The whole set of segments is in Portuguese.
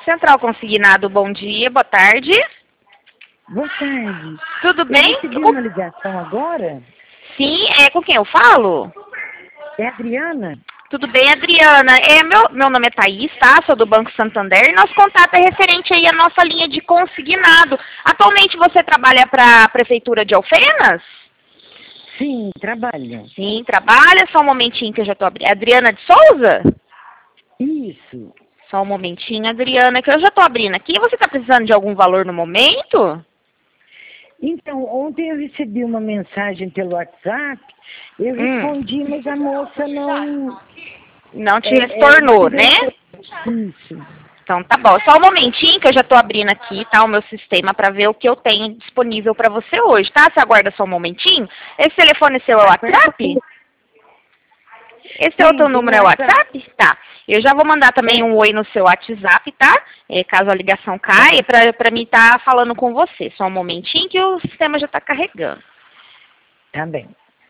Central Consignado, bom dia, boa tarde. Boa tarde. Tudo Eu bem? recebi uma ligação agora. Sim, é com quem eu falo? É a Adriana? Tudo bem, Adriana? Meu nome é Thaís, tá? Sou do Banco Santander e nosso contato é referente aí à nossa linha de consignado. Atualmente você trabalha para a Prefeitura de Alfenas? Sim, trabalho. Sim, trabalha. Só um momentinho que eu já tô abrindo. Adriana de Souza? Isso. Só um momentinho, Adriana, que eu já tô abrindo aqui. Você tá precisando de algum valor no momento? Então, ontem eu recebi uma mensagem pelo WhatsApp, eu respondi, mas a moça não... Não te retornou, né? Isso. Então tá bom. Só um momentinho que eu já tô abrindo aqui, tá? O meu sistema para ver o que eu tenho disponível para você hoje, tá? Você aguarda só um momentinho. Esse telefone seu é o WhatsApp? Esse Sim, outro tem número é o WhatsApp? Tá. Eu já vou mandar também um oi no seu WhatsApp, tá? Caso a ligação caia, para mim estar falando com você. Só um momentinho que o sistema já está carregando. Tá bem.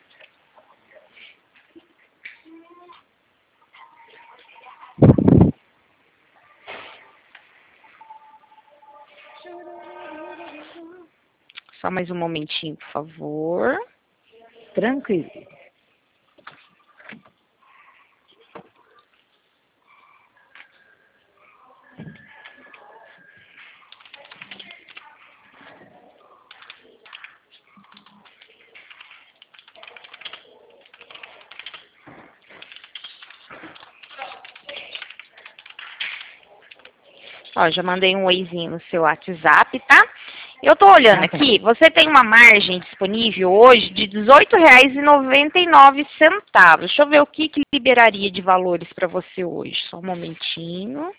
Só mais um momentinho, por favor. Tranquilo. Ó, já mandei um oizinho no seu WhatsApp, tá? Eu tô olhando aqui, você tem uma margem disponível hoje de R$ 18,99. Deixa eu ver o que liberaria de valores para você hoje. Só um momentinho.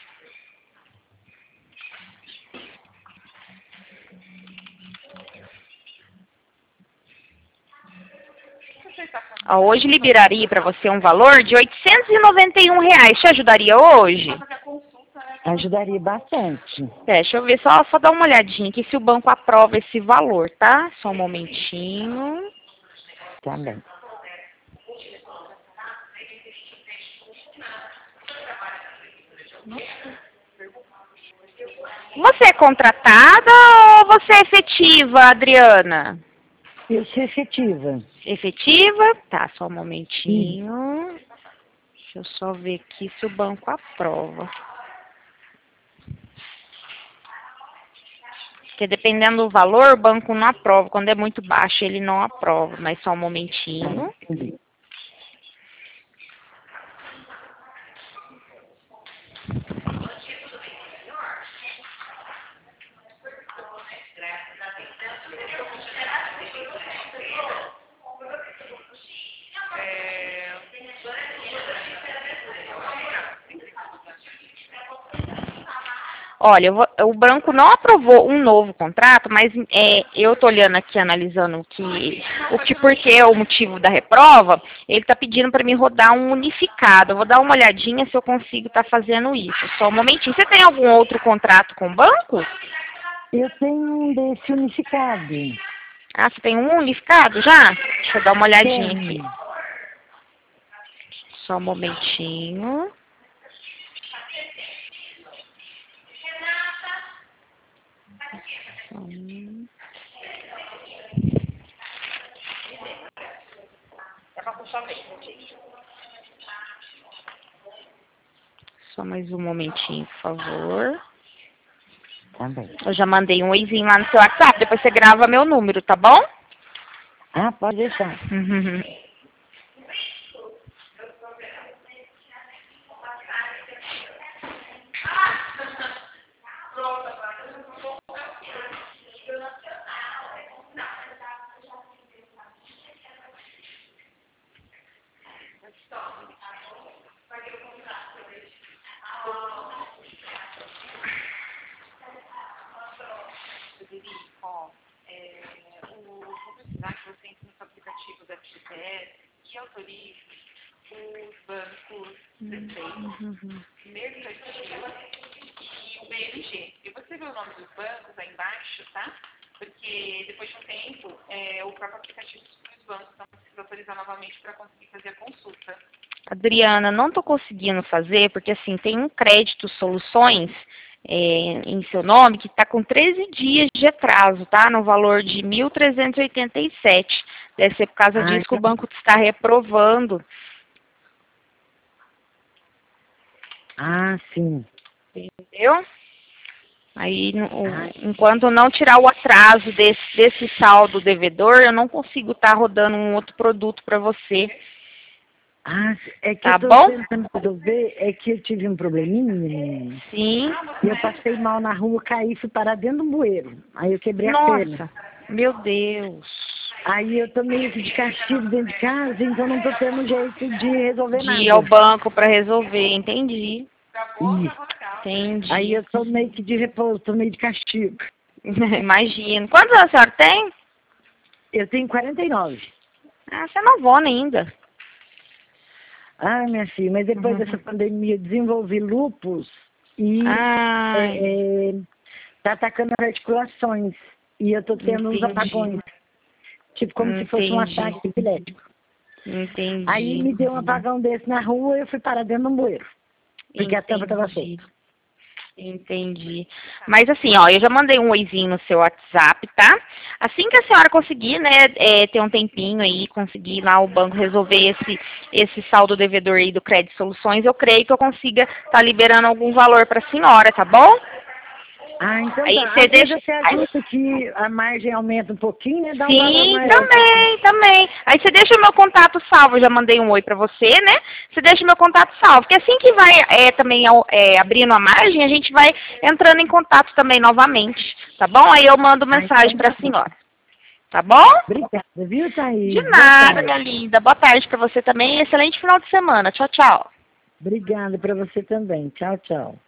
Ó, hoje liberaria para você um valor de R$ 891. Te ajudaria hoje? Ajudaria bastante. Deixa eu ver, só dar uma olhadinha aqui se o banco aprova esse valor, tá? Só um momentinho. Tá bem. Você é contratada ou você é efetiva, Adriana? Eu sou efetiva. Efetiva? Tá, só um momentinho. Deixa eu só ver aqui se o banco aprova. Porque dependendo do valor, o banco não aprova. Quando é muito baixo, ele não aprova. Mas só um momentinho. Entendi. Olha, o banco não aprovou um novo contrato, mas eu estou olhando aqui, analisando porque o motivo da reprova, ele está pedindo para mim rodar um unificado. Eu vou dar uma olhadinha se eu consigo estar fazendo isso. Só um momentinho. Você tem algum outro contrato com o banco? Eu tenho um desse unificado. Ah, você tem um unificado já? Deixa eu dar uma olhadinha aqui. Só um momentinho. Só mais um momentinho, por favor. Tá bem. Eu já mandei um oizinho lá no seu WhatsApp, depois você grava meu número, tá bom? Ah, pode deixar. Vou precisar que você entre nos aplicativos da FGTS que autorize os bancos mercantil e o BMG. E você vê o nome dos bancos aí embaixo, tá? Porque depois de um tempo, o próprio aplicativo dos bancos não precisa autorizar novamente para conseguir fazer a consulta. Adriana, não estou conseguindo fazer, porque assim, tem um crédito soluções em seu nome, que está com 13 dias de atraso, tá? No valor de 1.387. Deve ser por causa disso que o banco está reprovando. Ah, sim. Entendeu? Aí, enquanto não tirar o atraso desse saldo devedor, eu não consigo estar rodando um outro produto para você. Ah, é que tá eu tô bom? tentando resolver, é que eu tive um probleminha, menina. Sim. E eu passei mal na rua, caí e fui parar dentro do bueiro. Aí eu quebrei a perna. Nossa, meu Deus. Aí eu tô meio que de castigo dentro de casa, então não tô tendo jeito de resolver De nada. ir ao banco para resolver, entendi. Isso. Entendi. Aí eu tô meio que de repouso, tô meio de castigo. Imagino. Quantos anos a senhora tem? Eu tenho 49. Ah, você é novona ainda. Ah, minha filha, mas depois dessa pandemia eu desenvolvi lúpus e tá atacando as articulações. E eu tô tendo uns apagões. Tipo, como se fosse um ataque epilético. Entendi. Aí me deu um apagão desse na rua e eu fui parar dentro de um bueiro. Porque a tampa tava solta. Entendi. Mas assim, ó, eu já mandei um oizinho no seu WhatsApp, tá? Assim que a senhora conseguir, né, ter um tempinho aí, conseguir lá o banco resolver esse saldo devedor aí do Crédito Soluções, eu creio que eu consiga estar liberando algum valor para a senhora, tá bom? Ah, então aí tá. Você Às deixa... vezes você ajuda que a margem aumenta um pouquinho, né? Dá um valor Sim, maior. também. Aí você deixa o meu contato salvo, eu já mandei um oi pra você, né? Você deixa o meu contato salvo, porque assim que vai também abrindo a margem, a gente vai entrando em contato também novamente, tá bom? Aí eu mando mensagem pra senhora, tá bom? Obrigada, viu, Thaís? De nada, minha linda. Boa tarde pra você também e excelente final de semana. Tchau, tchau. Obrigada para você também. Tchau, tchau.